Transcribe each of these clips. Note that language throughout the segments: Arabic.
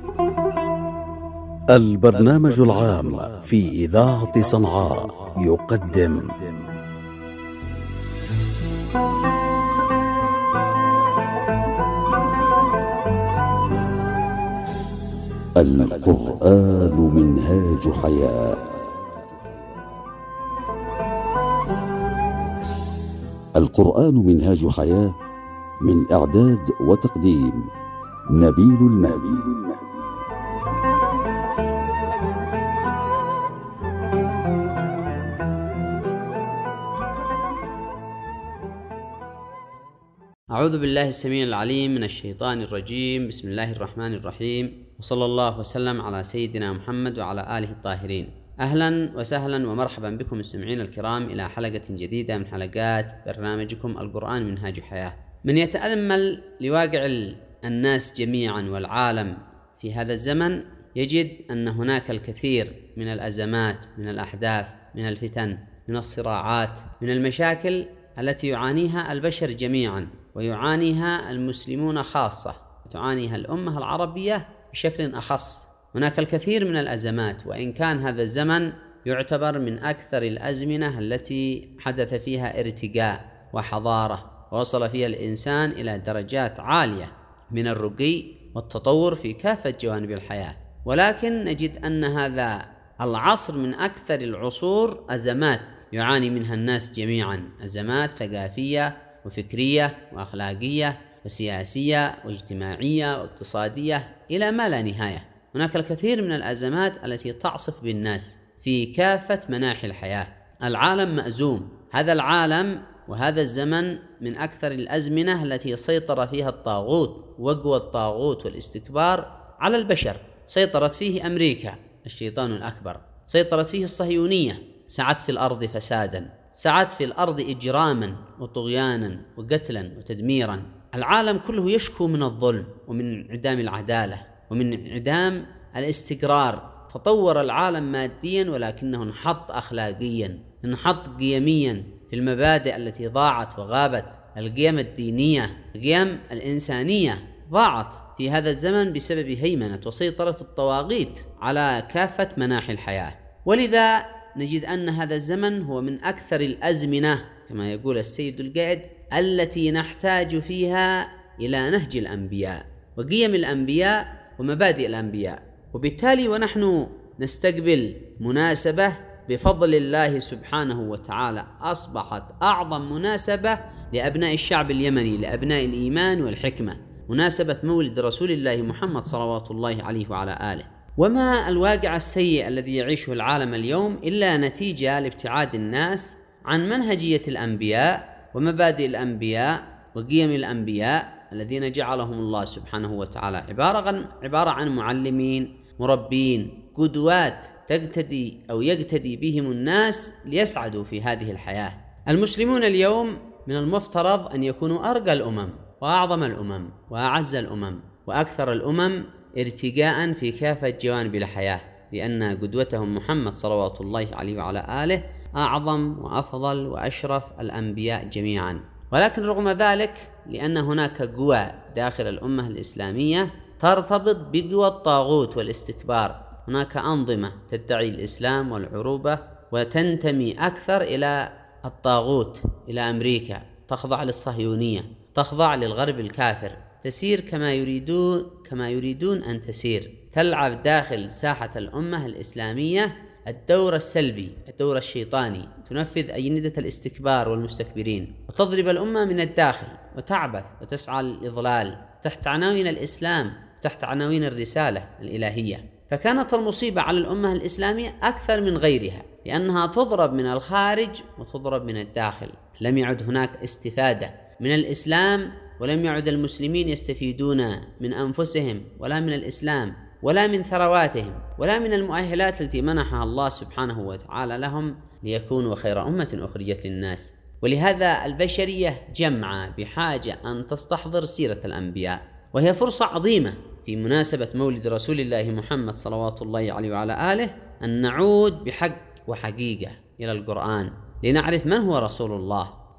البرنامج العام في إذاعة صنعاء يقدم القرآن منهاج حياة. القرآن منهاج حياة، من إعداد وتقديم نبيل المهدي. أعوذ بالله السميع العليم من الشيطان الرجيم. بسم الله الرحمن الرحيم، وصلى الله وسلم على سيدنا محمد وعلى آله الطاهرين. أهلا وسهلا ومرحبا بكم مستمعين الكرام إلى حلقة جديدة من حلقات برنامجكم القرآن منهاج حياة. من يتأمل لواقع الناس جميعا والعالم في هذا الزمن يجد أن هناك الكثير من الأزمات، من الأحداث، من الفتن، من الصراعات، من المشاكل التي يعانيها البشر جميعا، ويعانيها المسلمون خاصة، وتعانيها الأمة العربية بشكل أخص. هناك الكثير من الأزمات، وإن كان هذا الزمن يعتبر من أكثر الأزمنة التي حدث فيها ارتقاء وحضارة، ووصل فيها الإنسان إلى درجات عالية من الرقي والتطور في كافة جوانب الحياة، ولكن نجد أن هذا العصر من أكثر العصور أزمات يعاني منها الناس جميعا، أزمات ثقافية وفكرية وأخلاقية وسياسية واجتماعية واقتصادية إلى ما لا نهاية. هناك الكثير من الأزمات التي تعصف بالناس في كافة مناحي الحياة. العالم مأزوم، هذا العالم وهذا الزمن من أكثر الأزمنة التي سيطر فيها الطاغوت وقوى الطاغوت والاستكبار على البشر. سيطرت فيه أمريكا الشيطان الأكبر، سيطرت فيه الصهيونية، سعت في الأرض فسادا، سعت في الأرض إجراما وطغيانا وقتلا وتدميرا. العالم كله يشكو من الظلم ومن انعدام العدالة ومن انعدام الاستقرار. تطور العالم ماديا ولكنه انحط أخلاقيا، انحط قيميا في المبادئ التي ضاعت وغابت. القيم الدينية، القيم الإنسانية ضاعت في هذا الزمن بسبب هيمنة وسيطرة الطواغيت على كافة مناحي الحياة. ولذا نجد أن هذا الزمن هو من أكثر الأزمنة كما يقول السيد القائد التي نحتاج فيها إلى نهج الأنبياء وقيم الأنبياء ومبادئ الأنبياء. وبالتالي ونحن نستقبل مناسبة بفضل الله سبحانه وتعالى أصبحت أعظم مناسبة لأبناء الشعب اليمني، لأبناء الإيمان والحكمة، مناسبة مولد رسول الله محمد صلوات الله عليه وعلى آله. وما الواقع السيء الذي يعيشه العالم اليوم إلا نتيجة لابتعاد الناس عن منهجية الأنبياء ومبادئ الأنبياء وقيم الأنبياء الذين جعلهم الله سبحانه وتعالى عبارة عن معلمين، مربين، قدوات يقتدي بهم الناس ليسعدوا في هذه الحياة. المسلمون اليوم من المفترض أن يكونوا أرقى الأمم وأعظم الأمم وأعز الأمم وأكثر الأمم ارتقاء في كافة جوانب الحياة، لأن قدوتهم محمد صلوات الله عليه وعلى آله أعظم وأفضل وأشرف الأنبياء جميعا. ولكن رغم ذلك، لأن هناك قوى داخل الأمة الإسلامية ترتبط بقوى الطاغوت والاستكبار، هناك أنظمة تدعي الإسلام والعروبة وتنتمي أكثر إلى الطاغوت، إلى أمريكا، تخضع للصهيونية، تخضع للغرب الكافر، تسير كما يريدون أن تسير، تلعب داخل ساحة الأمة الإسلامية الدور السلبي، الدور الشيطاني، تنفذ أجندة الاستكبار والمستكبرين، وتضرب الأمة من الداخل وتعبث وتسعى للإضلال تحت عناوين الإسلام، تحت عناوين الرسالة الإلهية. فكانت المصيبة على الأمة الإسلامية أكثر من غيرها، لأنها تضرب من الخارج وتضرب من الداخل. لم يعد هناك استفادة من الإسلام، ولم يعد المسلمين يستفيدون من أنفسهم ولا من الإسلام ولا من ثرواتهم ولا من المؤهلات التي منحها الله سبحانه وتعالى لهم ليكونوا خير أمة أخرجت للناس. ولهذا البشرية جمعة بحاجة أن تستحضر سيرة الأنبياء، وهي فرصة عظيمة في مناسبة مولد رسول الله محمد صلوات الله عليه وعلى آله أن نعود بحق وحقيقة إلى القرآن لنعرف من هو رسول الله،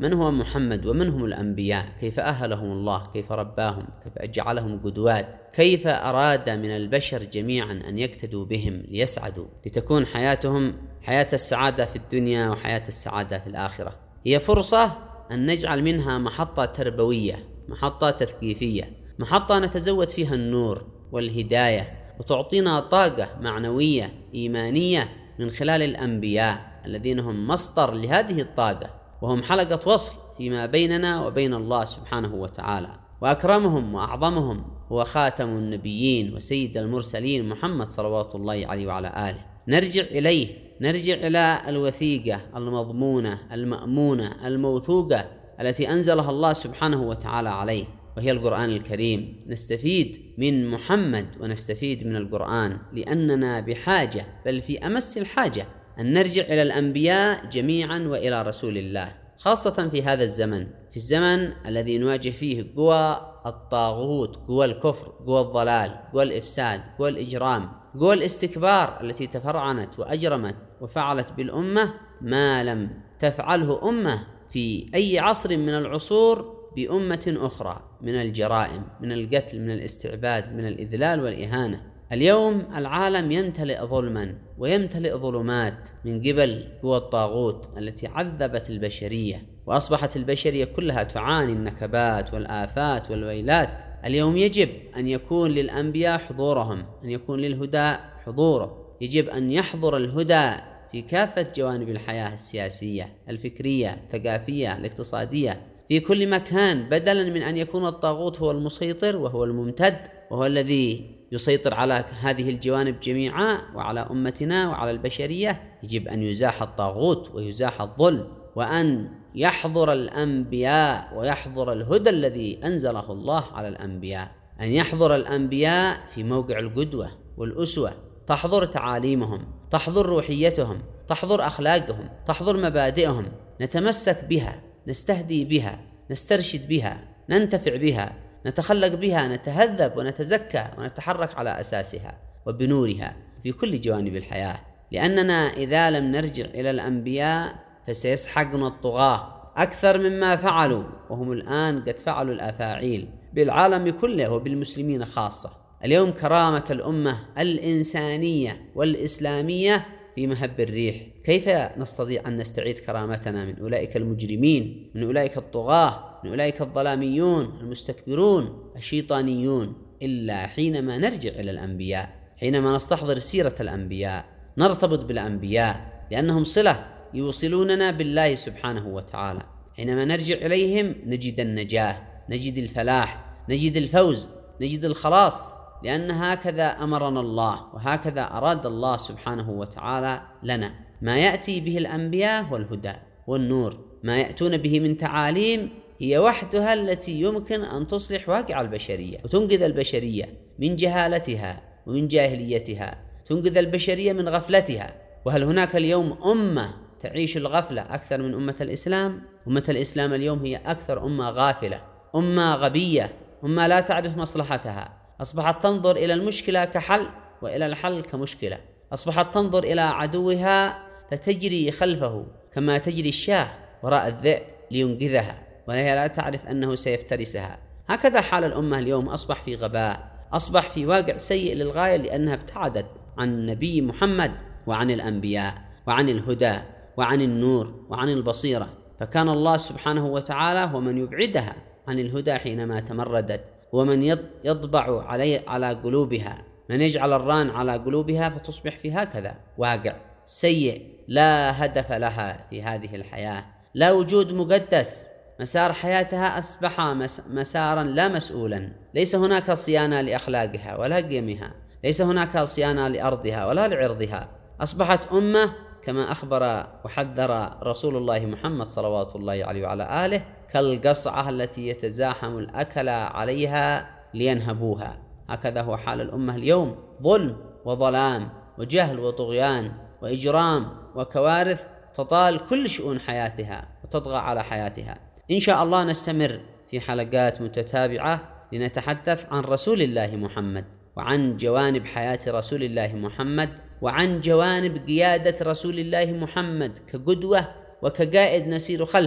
من هو محمد ومن هم الأنبياء، كيف أهلهم الله، كيف رباهم، كيف أجعلهم قدوات، كيف أراد من البشر جميعا أن يقتدوا بهم ليسعدوا، لتكون حياتهم حياة السعادة في الدنيا وحياة السعادة في الآخرة. هي فرصة أن نجعل منها محطة تربوية، محطة تثقيفية، محطة نتزود فيها النور والهداية، وتعطينا طاقة معنوية إيمانية من خلال الأنبياء الذين هم مصدر لهذه الطاقة، وهم حلقة وصل فيما بيننا وبين الله سبحانه وتعالى. وأكرمهم وأعظمهم هو خاتم النبيين وسيد المرسلين محمد صلوات الله عليه وعلى آله. نرجع إليه، نرجع إلى الوثيقة المضمونة المأمونة الموثوقة التي أنزلها الله سبحانه وتعالى عليه، وهي القرآن الكريم. نستفيد من محمد ونستفيد من القرآن، لأننا بحاجة، بل في أمس الحاجة، أن نرجع إلى الأنبياء جميعا وإلى رسول الله، خاصة في هذا الزمن، في الزمن الذي نواجه فيه قوى الطاغوت، قوى الكفر، قوى الضلال، قوى الإفساد، قوى الإجرام، قوى الاستكبار التي تفرعنت وأجرمت وفعلت بالأمة ما لم تفعله أمة في أي عصر من العصور بأمة أخرى من الجرائم، من القتل، من الاستعباد، من الإذلال والإهانة. اليوم العالم يمتلئ ظلما ويمتلئ ظلمات من قبل قوى الطاغوت التي عذبت البشرية، وأصبحت البشرية كلها تعاني النكبات والآفات والويلات. اليوم يجب أن يكون للأنبياء حضورهم، أن يكون للهدى حضوره، يجب أن يحضر الهدى في كافة جوانب الحياة السياسية، الفكرية، الثقافية، الاقتصادية، في كل مكان، بدلا من أن يكون الطاغوت هو المسيطر وهو الممتد وهو الذي يسيطر على هذه الجوانب جميعا وعلى أمتنا وعلى البشرية. يجب أن يزاح الطاغوت ويزاح الظلم، وأن يحضر الأنبياء ويحضر الهدى الذي أنزله الله على الأنبياء، أن يحضر الأنبياء في موقع القدوة والأسوة، تحضر تعاليمهم، تحضر روحيتهم، تحضر أخلاقهم، تحضر مبادئهم، نتمسك بها، نستهدي بها، نسترشد بها، ننتفع بها، نتخلق بها، نتهذب ونتزكى ونتحرك على أساسها وبنورها في كل جوانب الحياة. لأننا إذا لم نرجع إلى الأنبياء فسيسحقنا الطغاة أكثر مما فعلوا، وهم الآن قد فعلوا الأفاعيل بالعالم كله وبالمسلمين خاصة. اليوم كرامة الأمة الإنسانية والإسلامية في مهب الريح. كيف نستطيع أن نستعيد كرامتنا من أولئك المجرمين، من أولئك الطغاة، من أولئك الظلاميون المستكبرون الشيطانيون، إلا حينما نرجع إلى الأنبياء، حينما نستحضر سيرة الأنبياء، نرتبط بالأنبياء لأنهم صلة يوصلوننا بالله سبحانه وتعالى. حينما نرجع إليهم نجد النجاة، نجد الفلاح، نجد الفوز، نجد الخلاص، لأن هكذا أمرنا الله وهكذا أراد الله سبحانه وتعالى لنا. ما يأتي به الأنبياء والهدى والنور، ما يأتون به من تعاليم هي وحدها التي يمكن أن تصلح واقع البشرية وتنقذ البشرية من جهالتها ومن جاهليتها، تنقذ البشرية من غفلتها. وهل هناك اليوم أمة تعيش الغفلة أكثر من أمة الإسلام؟ أمة الإسلام اليوم هي أكثر أمة غافلة، أمة غبية، أمة لا تعرف مصلحتها، أصبحت تنظر إلى المشكلة كحل وإلى الحل كمشكلة، أصبحت تنظر إلى عدوها فتجري خلفه كما تجري الشاة وراء الذئب لينقذها، وهي لا تعرف أنه سيفترسها. هكذا حال الأمة اليوم، أصبح في غباء، أصبح في واقع سيء للغاية، لأنها ابتعدت عن النبي محمد وعن الأنبياء وعن الهدى وعن النور وعن البصيرة. فكان الله سبحانه وتعالى هو من يبعدها عن الهدى حينما تمردت، ومن يطبع على قلوبها، من يجعل الران على قلوبها فتصبح في هكذا واقع سيء، لا هدف لها في هذه الحياة، لا وجود مقدس، مسار حياتها أصبح مسارا لا مسؤولا، ليس هناك صيانة لأخلاقها ولا قيمها، ليس هناك صيانة لأرضها ولا لعرضها. أصبحت أمة كما أخبر وحذر رسول الله محمد صلوات الله عليه وعلى آله كالقصعة التي يتزاحم الأكل عليها لينهبوها. هكذا هو حال الأمة اليوم، ظلم وظلام وجهل وطغيان وإجرام وكوارث تطال كل شؤون حياتها وتطغى على حياتها. إن شاء الله نستمر في حلقات متتابعة لنتحدث عن رسول الله محمد، وعن جوانب حياة رسول الله محمد، وعن جوانب قيادة رسول الله محمد كقدوة وكقائد نسير خلفه.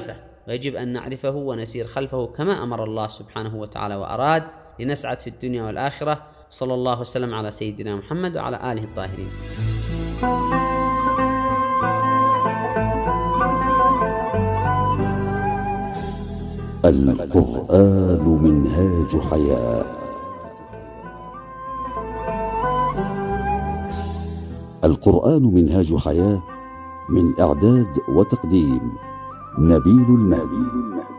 ويجب أن نعرفه ونسير خلفه كما أمر الله سبحانه وتعالى وأراد، لنسعد في الدنيا والآخرة. صلى الله وسلم على سيدنا محمد وعلى آله الطاهرين. القرآن منهاج حياة. القرآن منهاج حياة، من إعداد وتقديم نبيل المهدي.